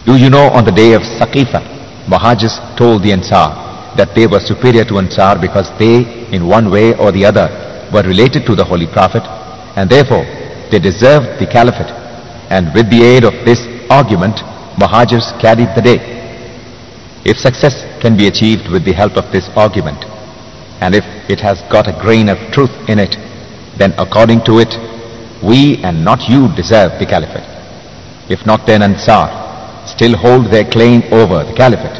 Do you know on the day of Saqifa, Muhajirs told the Ansar that they were superior to Ansar because they, in one way or the other, were related to the Holy Prophet, and therefore they deserved the caliphate. And with the aid of this argument, Muhajirs carried the day. If success can be achieved with the help of this argument, and if it has got a grain of truth in it, then according to it, we and not you deserve the caliphate. If not, then Ansar still hold their claim over the caliphate.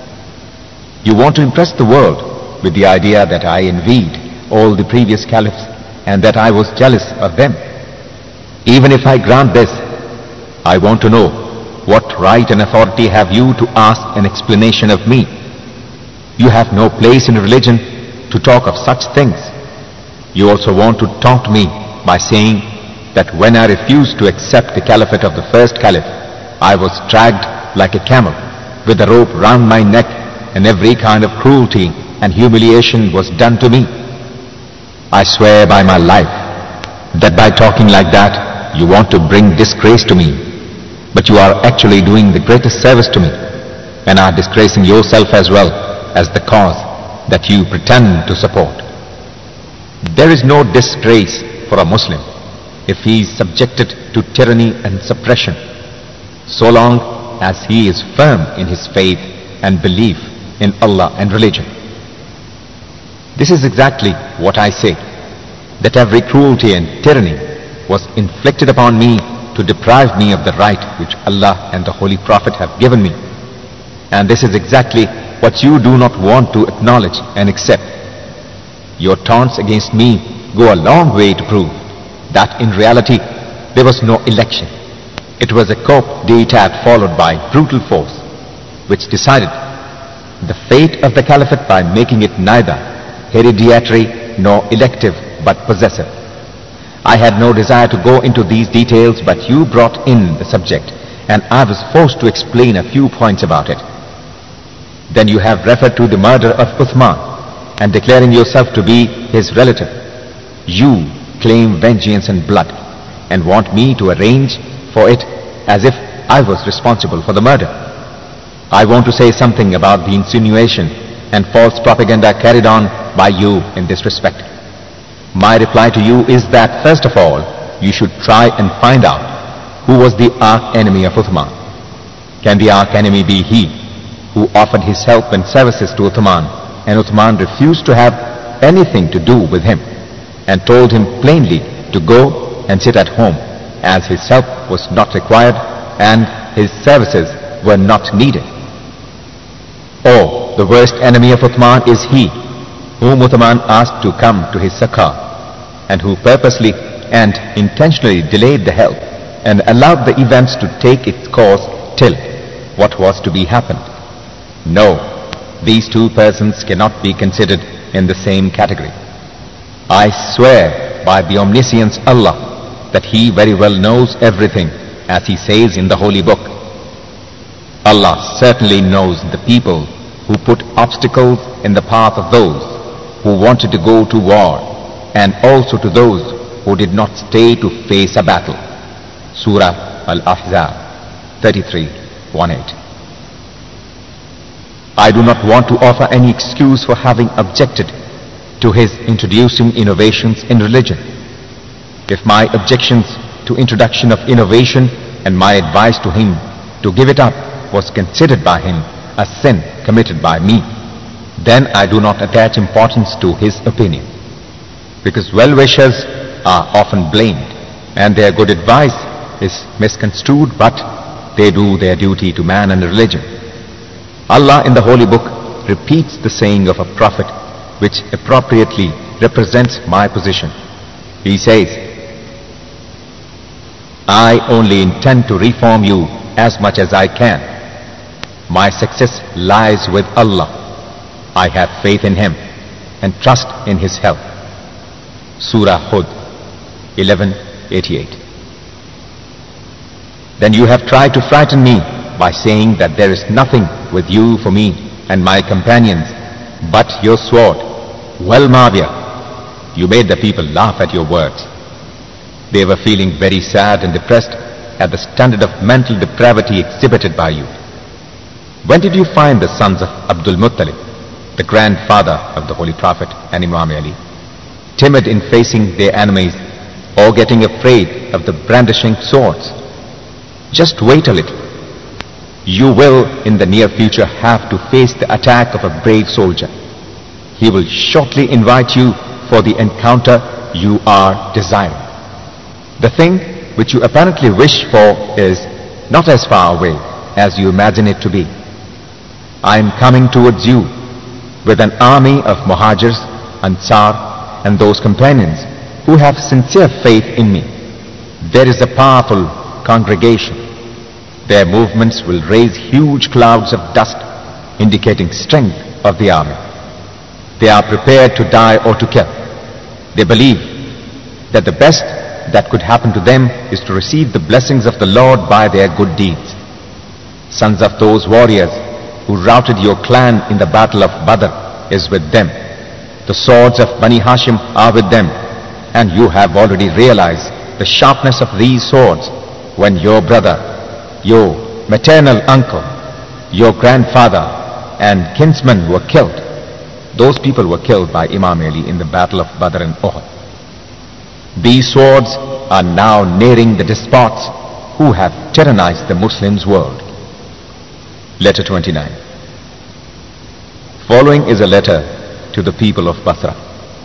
You want to impress the world with the idea that I envied all the previous caliphs and that I was jealous of them. Even if I grant this, I want to know what right and authority have you to ask an explanation of me? You have no place in religion to talk of such things. You also want to taunt me by saying that when I refused to accept the caliphate of the first caliph, I was dragged like a camel with a rope round my neck, and every kind of cruelty and humiliation was done to me. I swear by my life that by talking like that, you want to bring disgrace to me, but you are actually doing the greatest service to me, and are disgracing yourself as well as the cause that you pretend to support. There is no disgrace for a Muslim if he is subjected to tyranny and suppression, so long as he is firm in his faith and belief in Allah and religion. This is exactly what I say, that every cruelty and tyranny was inflicted upon me to deprive me of the right which Allah and the Holy Prophet have given me. And this is exactly what you do not want to acknowledge and accept. Your taunts against me go a long way to prove that in reality there was no election. It was a coup d'etat followed by brutal force, which decided the fate of the caliphate by making it neither hereditary nor elective but possessive. I had no desire to go into these details, but you brought in the subject, and I was forced to explain a few points about it. Then you have referred to the murder of Uthman, and declaring yourself to be his relative, you claim vengeance and blood, and want me to arrange for it as if I was responsible for the murder. I want to say something about the insinuation and false propaganda carried on by you in this respect. My reply to you is that, first of all, you should try and find out who was the arch enemy of Uthman. Can the arch enemy be he who offered his help and services to Uthman, and Uthman refused to have anything to do with him, and told him plainly to go and sit at home, as his help was not required and his services were not needed? Or the worst enemy of Uthman is he whom Uthman asked to come to his succor, and who purposely and intentionally delayed the help and allowed the events to take its course till what was to be happened. No, these two persons cannot be considered in the same category. I swear by the omniscience Allah that He very well knows everything, as He says in the Holy Book. Allah certainly knows the people who put obstacles in the path of those who wanted to go to war, and also to those who did not stay to face a battle. Surah Al-Ahzab 33:18. I do not want to offer any excuse for having objected to his introducing innovations in religion. If my objections to introduction of innovation and my advice to him to give it up was considered by him a sin committed by me, then I do not attach importance to his opinion, because well-wishers are often blamed and their good advice is misconstrued, but they do their duty to man and religion. Allah in the Holy Book repeats the saying of a prophet which appropriately represents my position. He says, I only intend to reform you as much as I can. My success lies with Allah. I have faith in Him and trust in His help. Surah Hud 11:88. Then you have tried to frighten me by saying that there is nothing with you for me and my companions but your sword. Well, Muawiyah, you made the people laugh at your words. They were feeling very sad and depressed at the standard of mental depravity exhibited by you. When did you find the sons of Abdul Muttalib, the grandfather of the Holy Prophet and Imam Ali, timid in facing their enemies or getting afraid of the brandishing swords? Just wait a little. You will in the near future have to face the attack of a brave soldier. He will shortly invite you for the encounter you are desiring. The thing which you apparently wish for is not as far away as you imagine it to be. I am coming towards you with an army of Muhajirs, Ansar, and those companions who have sincere faith in me. There is a powerful congregation. Their movements will raise huge clouds of dust, indicating strength of the army. They are prepared to die or to kill. They believe that the best that could happen to them is to receive the blessings of the Lord by their good deeds. Sons of those warriors who routed your clan in the battle of Badr is with them. The swords of Bani Hashim are with them, and you have already realized the sharpness of these swords when your brother, your maternal uncle, your grandfather and kinsmen were killed. Those people were killed by Imam Ali in the battle of Badr and Uhud. These swords are now nearing the despots who have tyrannized the Muslims world. Letter 29. Following is a letter to the people of Basra.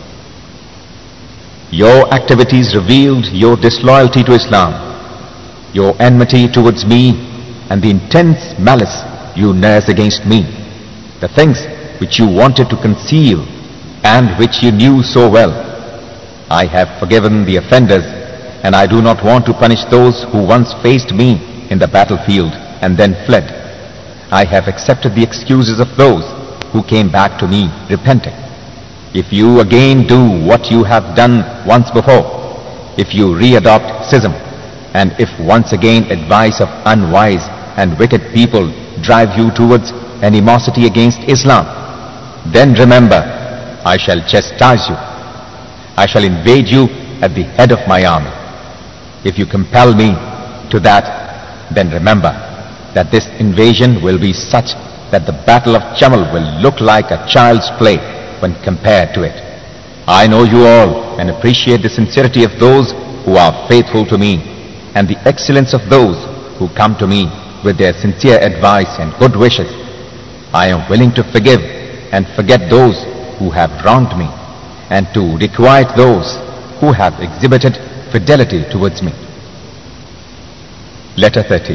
Your activities revealed your disloyalty to Islam, your enmity towards me, and the intense malice you nurse against me. The things which you wanted to conceal and which you knew so well. I have forgiven the offenders, and I do not want to punish those who once faced me in the battlefield and then fled. I have accepted the excuses of those who came back to me repenting. If you again do what you have done once before, if you re-adopt schism, and if once again advice of unwise and wicked people drive you towards animosity against Islam, then remember, I shall chastise you. I shall invade you at the head of my army. If you compel me to that, then remember that this invasion will be such that the battle of Jamal will look like a child's play when compared to it. I know you all and appreciate the sincerity of those who are faithful to me and the excellence of those who come to me with their sincere advice and good wishes. I am willing to forgive and forget those who have wronged me, and to requite those who have exhibited fidelity towards me. Letter 30.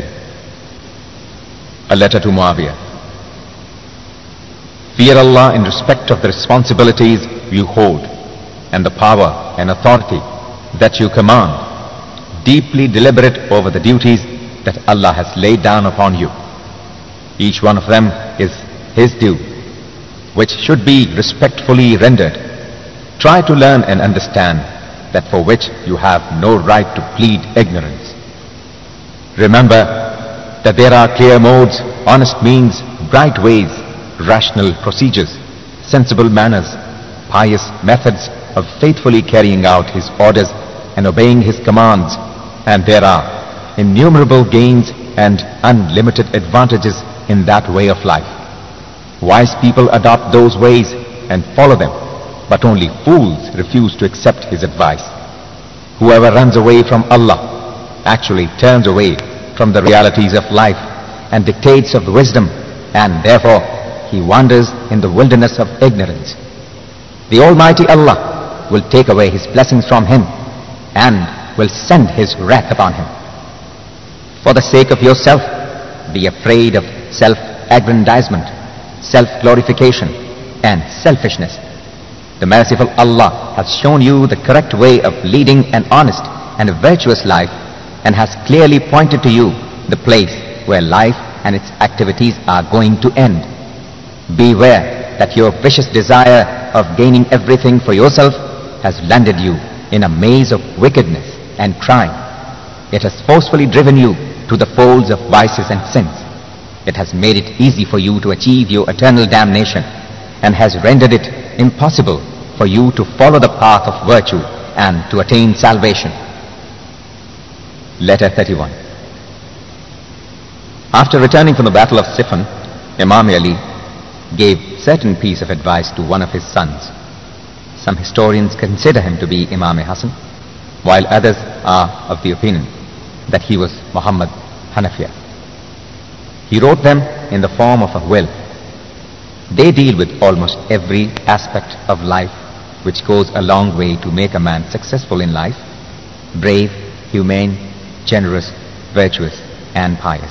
A letter to Muawiyah. Fear Allah in respect of the responsibilities you hold and the power and authority that you command. Deeply deliberate over the duties that Allah has laid down upon you. Each one of them is His due, which should be respectfully rendered. Try to learn and understand that for which you have no right to plead ignorance. Remember that there are clear modes, honest means, bright ways, rational procedures, sensible manners, pious methods of faithfully carrying out His orders and obeying His commands, and there are innumerable gains and unlimited advantages in that way of life. Wise people adopt those ways and follow them, but only fools refuse to accept His advice. Whoever runs away from Allah actually turns away from the realities of life and dictates of wisdom, and therefore he wanders in the wilderness of ignorance. The Almighty Allah will take away His blessings from him and will send His wrath upon him. For the sake of yourself, be afraid of self-aggrandizement, self-glorification, and selfishness. The merciful Allah has shown you the correct way of leading an honest and a virtuous life, and has clearly pointed to you the place where life and its activities are going to end. Beware that your vicious desire of gaining everything for yourself has landed you in a maze of wickedness and crime. It has forcefully driven you to the folds of vices and sins. It has made it easy for you to achieve your eternal damnation, and has rendered it impossible for you to follow the path of virtue and to attain salvation. Letter 31. After returning from the Battle of Siffin, Imam Ali gave certain piece of advice to one of his sons. Some historians consider him to be Imam Hassan, while others are of the opinion that he was Muhammad Hanafiya. He wrote them in the form of a will. They deal with almost every aspect of life which goes a long way to make a man successful in life, brave, humane, generous, virtuous, and pious.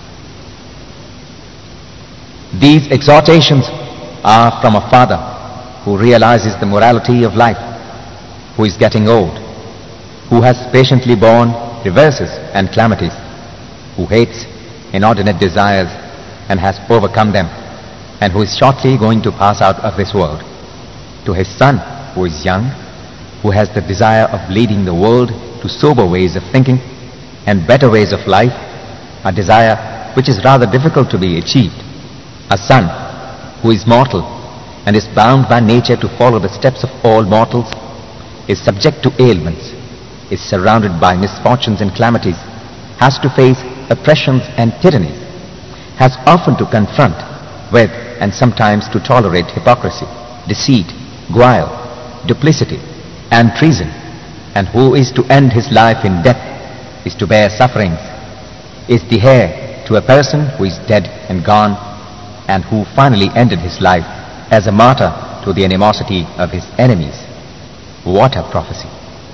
These exhortations are from a father who realizes the morality of life, who is getting old, who has patiently borne reverses and calamities, who hates inordinate desires and has overcome them, and who is shortly going to pass out of this world. To his son, who is young, who has the desire of leading the world to sober ways of thinking and better ways of life, a desire which is rather difficult to be achieved. A son who is mortal and is bound by nature to follow the steps of all mortals, is subject to ailments, is surrounded by misfortunes and calamities, has to face oppressions and tyrannies, has often to confront with and sometimes to tolerate hypocrisy, deceit, guile, duplicity, and treason, and who is to end his life in death, is to bear sufferings, is the heir to a person who is dead and gone, and who finally ended his life as a martyr to the animosity of his enemies. What a prophecy!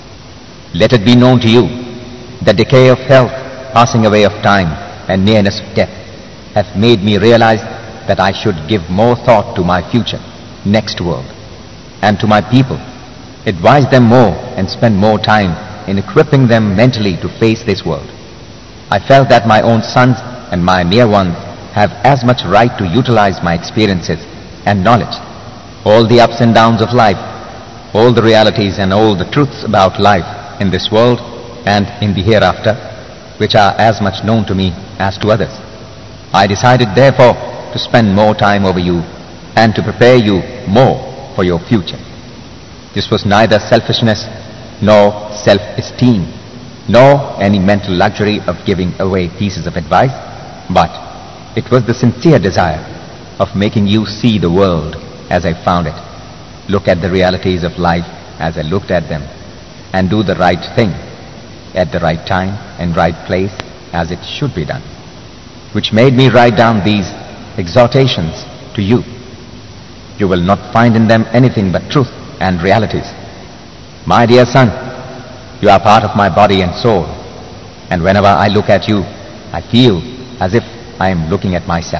Let it be known to you, the decay of health, passing away of time, and nearness of death have made me realize that I should give more thought to my future, next world, and to my people, advise them more and spend more time in equipping them mentally to face this world. I felt that my own sons and my near ones have as much right to utilize my experiences and knowledge, all the ups and downs of life, all the realities and all the truths about life in this world and in the hereafter, which are as much known to me as to others. I decided therefore to spend more time over you and to prepare you more for your future. This was neither selfishness nor self-esteem nor any mental luxury of giving away pieces of advice, but it was the sincere desire of making you see the world as I found it, look at the realities of life as I looked at them, and do the right thing at the right time and right place as it should be done, which made me write down these exhortations to you. You will not find in them anything but truth and realities. My dear son, you are part of my body and soul, and whenever I look at you, I feel as if I am looking at myself.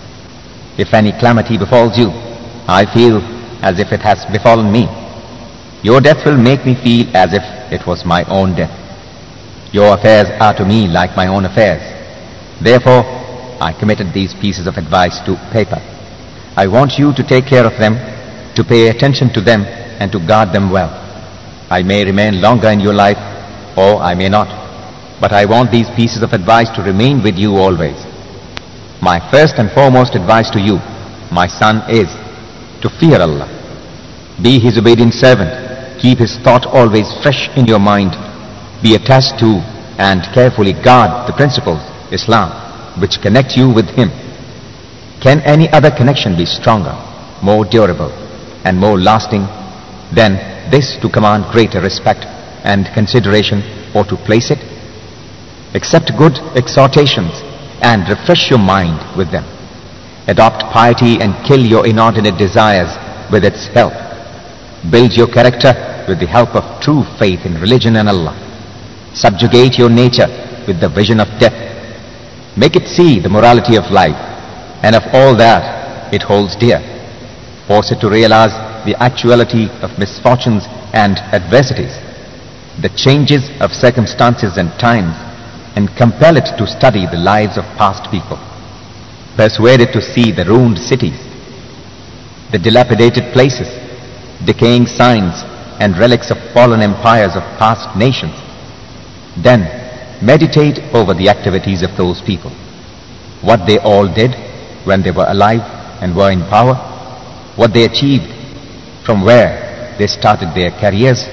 If any calamity befalls you, I feel as if it has befallen me. Your death will make me feel as if it was my own death. Your affairs are to me like my own affairs. Therefore, I committed these pieces of advice to paper. I want you to take care of them, to pay attention to them, and to guard them well. I may remain longer in your life, or I may not, but I want these pieces of advice to remain with you always. My first and foremost advice to you, my son, is to fear Allah. Be His obedient servant. Keep His thought always fresh in your mind. Be attached to and carefully guard the principles, Islam, which connect you with Him. Can any other connection be stronger, more durable, and more lasting than this to command greater respect and consideration, or to place it? Accept good exhortations and refresh your mind with them. Adopt piety and kill your inordinate desires with its help. Build your character with the help of true faith in religion and Allah. Subjugate your nature with the vision of death. Make it see the morality of life, and of all that it holds dear. Force it to realize the actuality of misfortunes and adversities, the changes of circumstances and times, and compel it to study the lives of past people. Persuade it to see the ruined cities, the dilapidated places, decaying signs and relics of fallen empires of past nations. Then meditate over the activities of those people, what they all did when they were alive and were in power, what they achieved, from where they started their careers,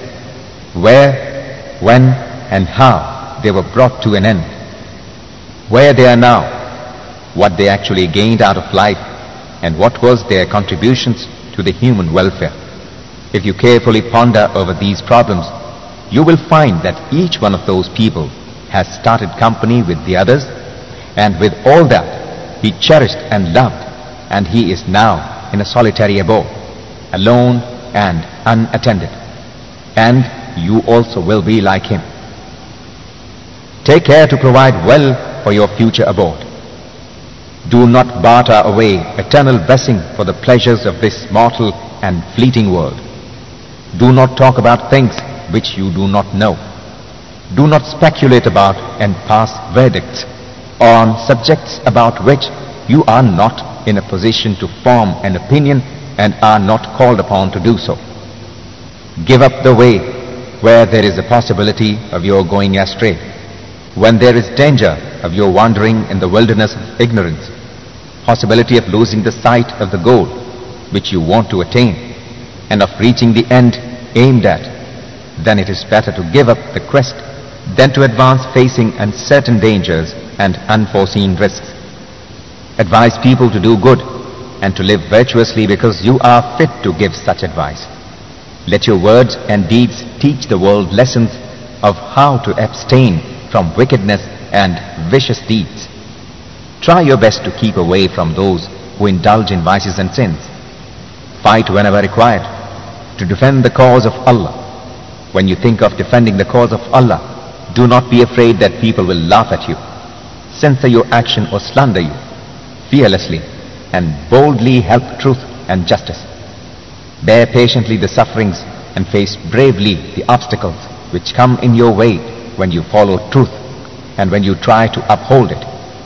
where, when, and how they were brought to an end, where they are now, what they actually gained out of life, and what was their contributions to the human welfare. If you carefully ponder over these problems, you will find that each one of those people has started company with the others, and with all that he cherished and loved, and he is now in a solitary abode, alone and unattended. And you also will be like him. Take care to provide well for your future abode. Do not barter away eternal blessing for the pleasures of this mortal and fleeting world. Do not talk about things which you do not know. Do not speculate about and pass verdicts on subjects about which you are not in a position to form an opinion and are not called upon to do so. Give up the way where there is a possibility of your going astray, when there is danger of your wandering in the wilderness of ignorance, possibility of losing the sight of the goal which you want to attain, and of reaching the end aimed at. Then it is better to give up the quest than to advance facing uncertain dangers and unforeseen risks. Advise people to do good and to live virtuously because you are fit to give such advice. Let your words and deeds teach the world lessons of how to abstain from wickedness and vicious deeds. Try your best to keep away from those who indulge in vices and sins. Fight whenever required to defend the cause of Allah. When you think of defending the cause of Allah, do not be afraid that people will laugh at you, censor your action or slander you. Fearlessly and boldly help truth and justice. Bear patiently the sufferings and face bravely the obstacles which come in your way when you follow truth and when you try to uphold it.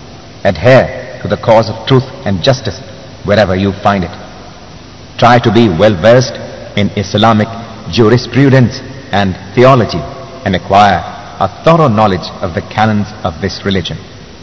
Adhere to the cause of truth and justice wherever you find it. Try to be well versed in Islamic jurisprudence and theology and acquire a thorough knowledge of the canons of this religion.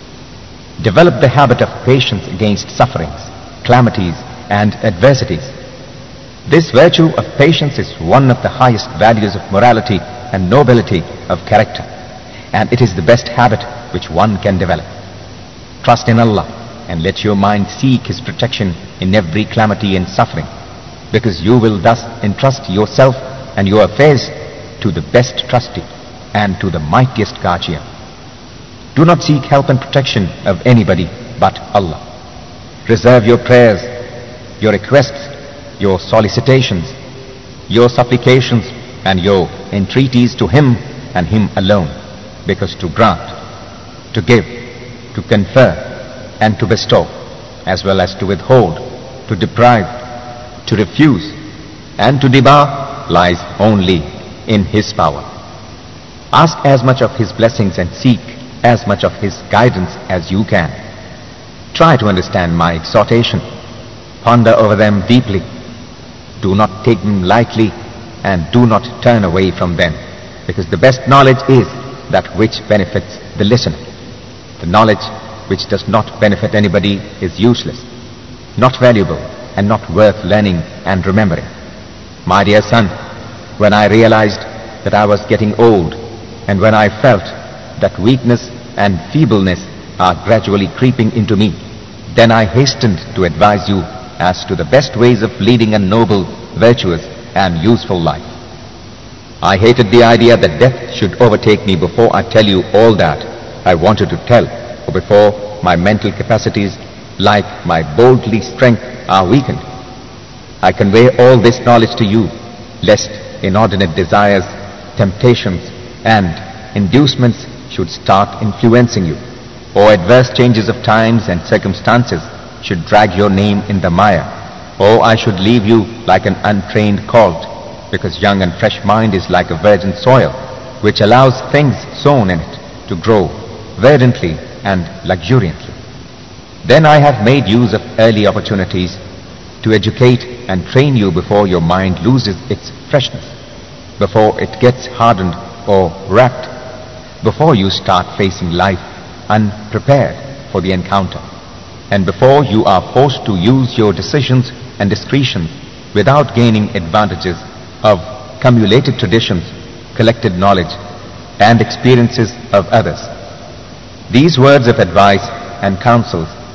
Develop the habit of patience against sufferings, calamities and adversities. This virtue of patience is one of the highest values of morality and nobility of character, and it is the best habit which one can develop. Trust in Allah and let your mind seek His protection in every calamity and suffering, because you will thus entrust yourself and your affairs to the best trustee and to the mightiest guardian. Do not seek help and protection of anybody but Allah. Reserve your prayers, your requests, your solicitations, your supplications and your entreaties to Him and Him alone, because to grant, to give, to confer and to bestow, as well as to withhold, to deprive, to refuse and to debar lies only in His power. Ask as much of His blessings and seek as much of His guidance as you can. Try to understand my exhortation. Ponder over them deeply. Do not take them lightly and do not turn away from them, because the best knowledge is that which benefits the listener. The knowledge which does not benefit anybody is useless, not valuable and not worth learning and remembering. My dear son, when I realized that I was getting old and when I felt that weakness and feebleness are gradually creeping into me, then I hastened to advise you as to the best ways of leading a noble, virtuous and useful life. I hated the idea that death should overtake me before I tell you all that I wanted to tell, or before my mental capacities, like my bodily strength, are weakened. I convey all this knowledge to you, lest inordinate desires, temptations and inducements should start influencing you, or adverse changes of times and circumstances should drag your name in the mire, or I should leave you like an untrained colt, because young and fresh mind is like a virgin soil, which allows things sown in it to grow verdantly and luxuriantly. Then I have made use of early opportunities to educate and train you before your mind loses its freshness, before it gets hardened or wrapped, before you start facing life unprepared for the encounter, and before you are forced to use your decisions and discretion without gaining advantages of cumulated traditions, collected knowledge and experiences of others. These words of advice and counsels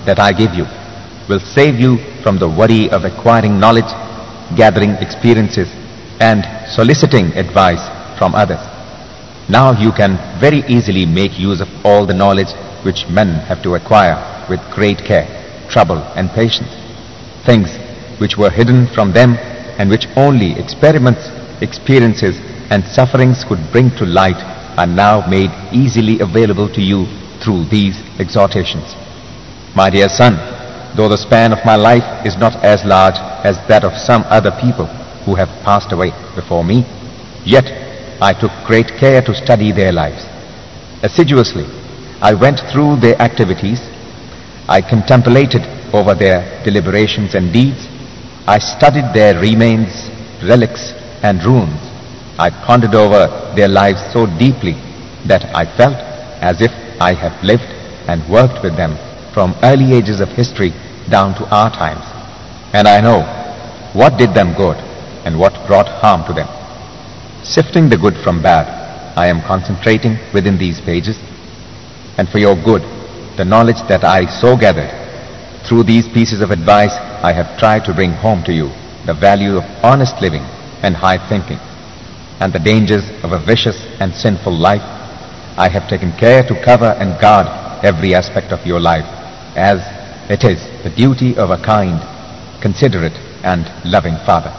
that I give you will save you from the worry of acquiring knowledge, gathering experiences, and soliciting advice from others. Now you can very easily make use of all the knowledge which men have to acquire with great care, trouble, and patience. Things which were hidden from them and which only experiments, experiences, and sufferings could bring to light are now made easily available to you through these exhortations. My dear son, though the span of my life is not as large as that of some other people who have passed away before me, yet I took great care to study their lives. Assiduously, I went through their activities. I contemplated over their deliberations and deeds. I studied their remains, relics, and ruins. I pondered over their lives so deeply that I felt as if I have lived and worked with them from early ages of history down to our times. And I know what did them good and what brought harm to them. Sifting the good from bad, I am concentrating within these pages. And for your good, the knowledge that I so gathered, through these pieces of advice, I have tried to bring home to you the value of honest living and high thinking, and the dangers of a vicious and sinful life. I have taken care to cover and guard every aspect of your life, as it is the duty of a kind, considerate, and loving father.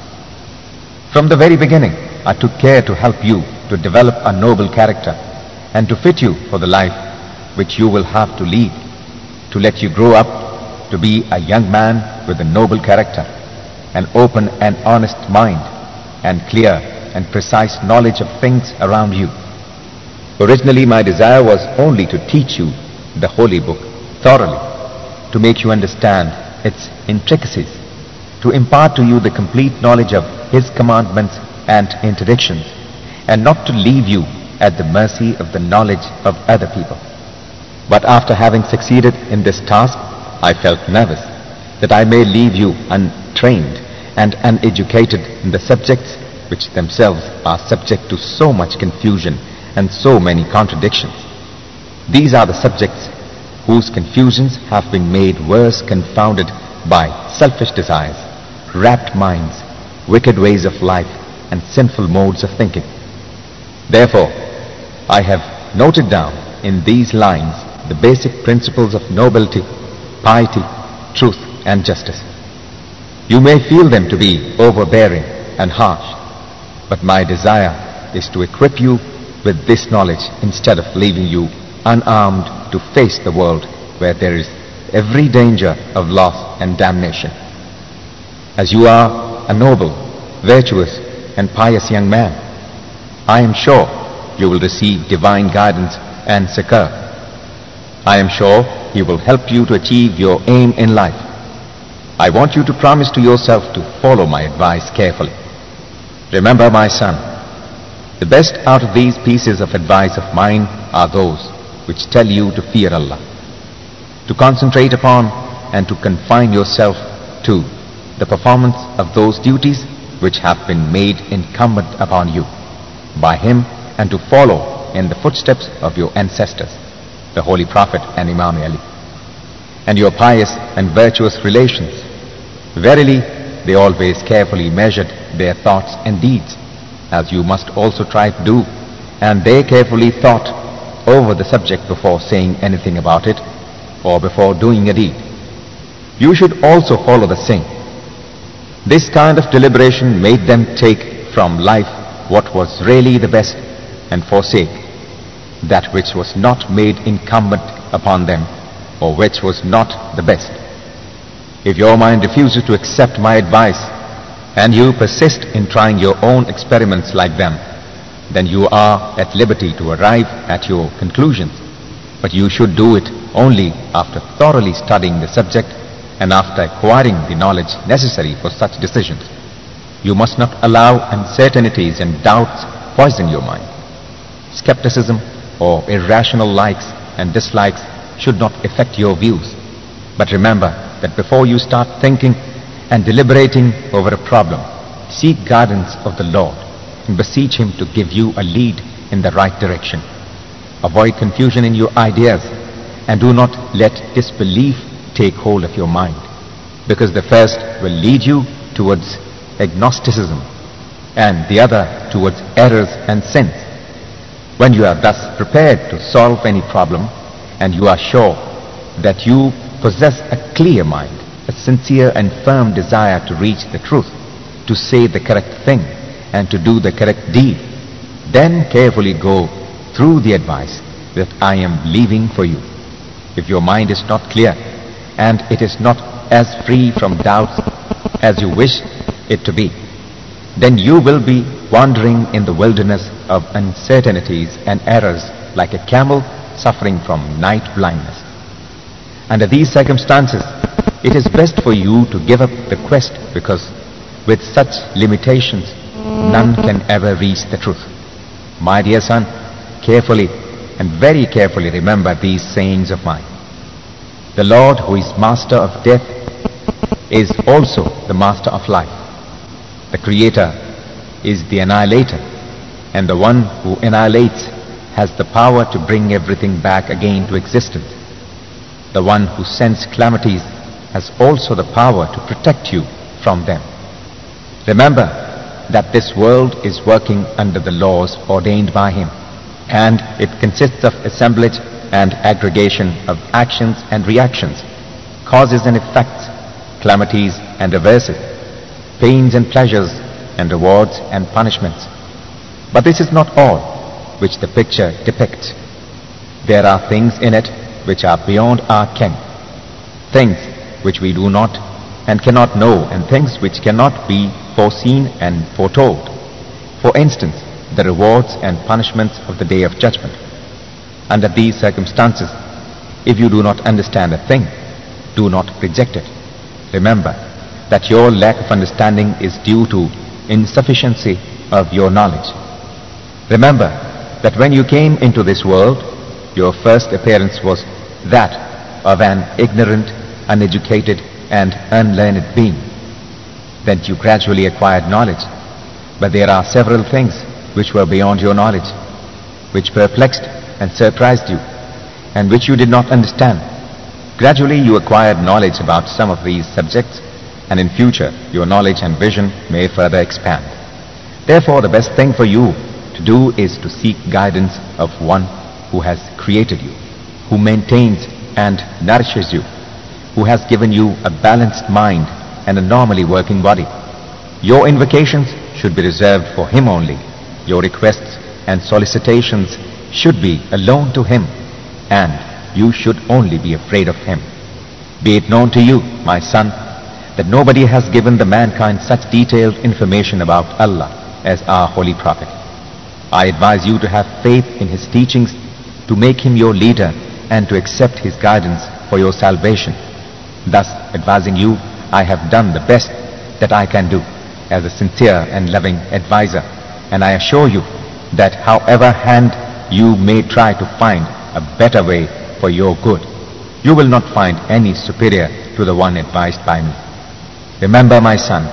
From the very beginning, I took care to help you to develop a noble character and to fit you for the life which you will have to lead, to let you grow up to be a young man with a noble character, an open and honest mind, and clear and precise knowledge of things around you. Originally, my desire was only to teach you the holy book thoroughly, to make you understand its intricacies, to impart to you the complete knowledge of His commandments and interdictions, and not to leave you at the mercy of the knowledge of other people. But after having succeeded in this task, I felt nervous that I may leave you untrained and uneducated in the subjects which themselves are subject to so much confusion and so many contradictions. These are the subjects whose confusions have been made worse confounded by selfish desires, rapt minds, wicked ways of life, and sinful modes of thinking. Therefore, I have noted down in these lines the basic principles of nobility, piety, truth, and justice. You may feel them to be overbearing and harsh, but my desire is to equip you with this knowledge instead of leaving you unarmed to face the world where there is every danger of loss and damnation. As you are a noble, virtuous, and pious young man, I am sure you will receive divine guidance and succor. I am sure He will help you to achieve your aim in life. I want you to promise to yourself to follow my advice carefully. Remember, my son, the best out of these pieces of advice of mine are those which tell you to fear Allah, to concentrate upon and to confine yourself to the performance of those duties which have been made incumbent upon you by Him, and to follow in the footsteps of your ancestors, the Holy Prophet and Imam Ali, and your pious and virtuous relations. Verily, they always carefully measured their thoughts and deeds, as you must also try to do, and they carefully thought over the subject before saying anything about it or before doing a deed. You should also follow the same. This kind of deliberation made them take from life what was really the best and forsake that which was not made incumbent upon them or which was not the best. If your mind refuses to accept my advice and you persist in trying your own experiments like them, then you are at liberty to arrive at your conclusions. But you should do it only after thoroughly studying the subject and after acquiring the knowledge necessary for such decisions. You must not allow uncertainties and doubts poison your mind. Skepticism or irrational likes and dislikes should not affect your views. But remember that before you start thinking and deliberating over a problem, seek guidance of the Lord and beseech Him to give you a lead in the right direction. Avoid confusion in your ideas and do not let disbelief take hold of your mind, because the first will lead you towards agnosticism and the other towards errors and sins. When you are thus prepared to solve any problem and you are sure that you possess a clear mind, a sincere and firm desire to reach the truth, to say the correct thing and to do the correct deed, then carefully go through the advice that I am leaving for you. If your mind is not clear and it is not as free from doubts as you wish it to be, then you will be wandering in the wilderness of uncertainties and errors like a camel suffering from night blindness. Under these circumstances, it is best for you to give up the quest, because with such limitations, none can ever reach the truth. My dear son, carefully and very carefully remember these sayings of mine. The Lord, who is master of death, is also the master of life. The Creator is the annihilator, and the one who annihilates has the power to bring everything back again to existence. The one who sends calamities has also the power to protect you from them. Remember that this world is working under the laws ordained by Him, and it consists of assemblage and aggregation of actions and reactions, causes and effects, calamities and reverses, pains and pleasures, and rewards and punishments. But this is not all which the picture depicts. There are things in it which are beyond our ken, things which we do not and cannot know, and things which cannot be foreseen and foretold. For instance, the rewards and punishments of the Day of Judgment. Under these circumstances, if you do not understand a thing, do not reject it. Remember that your lack of understanding is due to insufficiency of your knowledge. Remember that when you came into this world, your first appearance was that of an ignorant, uneducated, and unlearned being. Then you gradually acquired knowledge. But there are several things which were beyond your knowledge, which perplexed and surprised you, and which you did not understand. Gradually you acquired knowledge about some of these subjects, and in future your knowledge and vision may further expand. Therefore, the best thing for you to do is to seek guidance of one who has created you, who maintains and nourishes you, who has given you a balanced mind and a normally working body. Your invocations should be reserved for Him only. Your requests and solicitations should be alone to Him, and you should only be afraid of Him. Be it known to you, my son, that nobody has given the mankind such detailed information about Allah as our Holy Prophet. I advise you to have faith in his teachings, to make him your leader, and to accept his guidance for your salvation. Thus, advising you, I have done the best that I can do as a sincere and loving advisor, and I assure you that however hand you may try to find a better way for your good, you will not find any superior to the one advised by me. Remember, my son,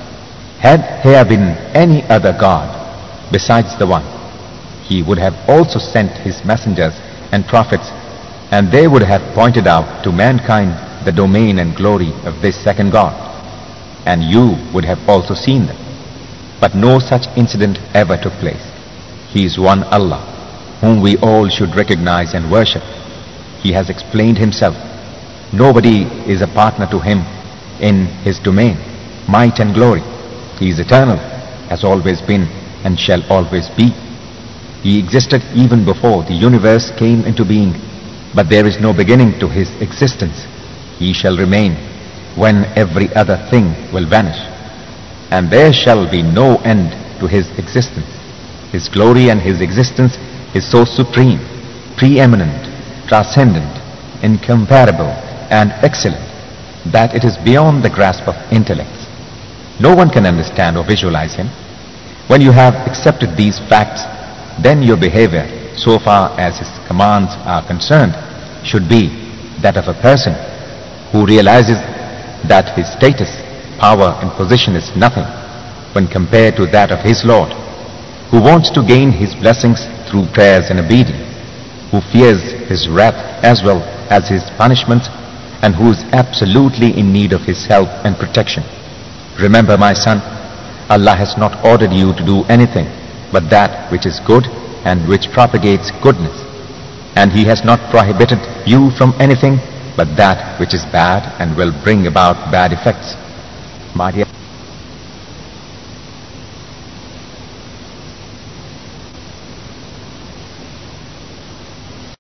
had there been any other God besides the one, He would have also sent His messengers and prophets, and they would have pointed out to mankind the domain and glory of this second God, and you would have also seen them. But no such incident ever took place. He is one Allah, whom we all should recognize and worship. He has explained Himself. Nobody is a partner to Him in His domain, might and glory. He is eternal, has always been, and shall always be. He existed even before the universe came into being, but there is no beginning to His existence. He shall remain when every other thing will vanish, and there shall be no end to His existence. His glory and His existence is so supreme, preeminent, transcendent, incomparable, and excellent that it is beyond the grasp of intellects. No one can understand or visualize Him. When you have accepted these facts, then your behavior, so far as His commands are concerned, should be that of a person who realizes that his status, power, and position is nothing when compared to that of his Lord, who wants to gain His blessings through prayers and obedience, who fears His wrath as well as His punishments, and who is absolutely in need of his help and protection. Remember, my son, Allah has not ordered you to do anything but that which is good and which propagates goodness. And He has not prohibited you from anything but that which is bad and will bring about bad effects. My dear